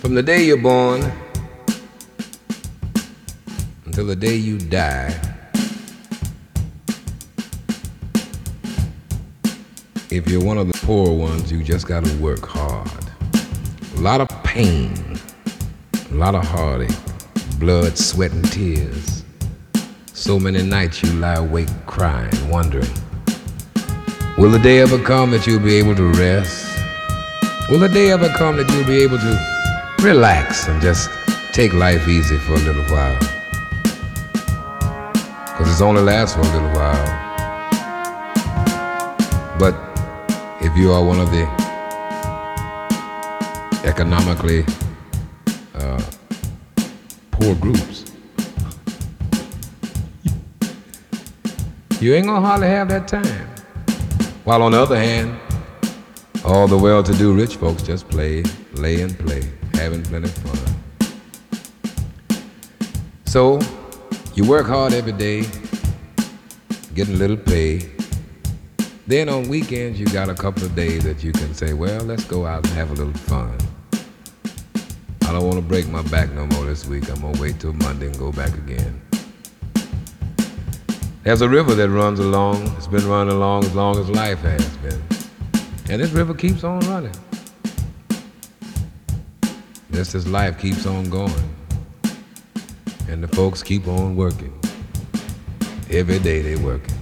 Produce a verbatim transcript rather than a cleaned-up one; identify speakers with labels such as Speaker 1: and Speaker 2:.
Speaker 1: From the day you're born until the day you die, if you're one of the poor ones, you just gotta work hard. A lot of pain, a lot of heartache, blood, sweat, and tears. So many nights you lie awake crying, wondering, will the day ever come that you'll be able to rest? Will the day ever come that you'll be able to relax and just take life easy for a little while? Because it's only lasts for a little while. But if you are one of the economically uh, poor groups, you ain't gonna hardly have that time. While on the other hand, all the well-to-do rich folks just play, lay and play, having plenty of fun. So, you work hard every day, getting a little pay. Then on weekends, you got a couple of days that you can say, well, let's go out and have a little fun. I don't want to break my back no more this week. I'm gonna wait till Monday and go back again. There's a river that runs along. It's been running along as long as life has been. And this river keeps on running. Just as life keeps on going. And the folks keep on working. Every day they working.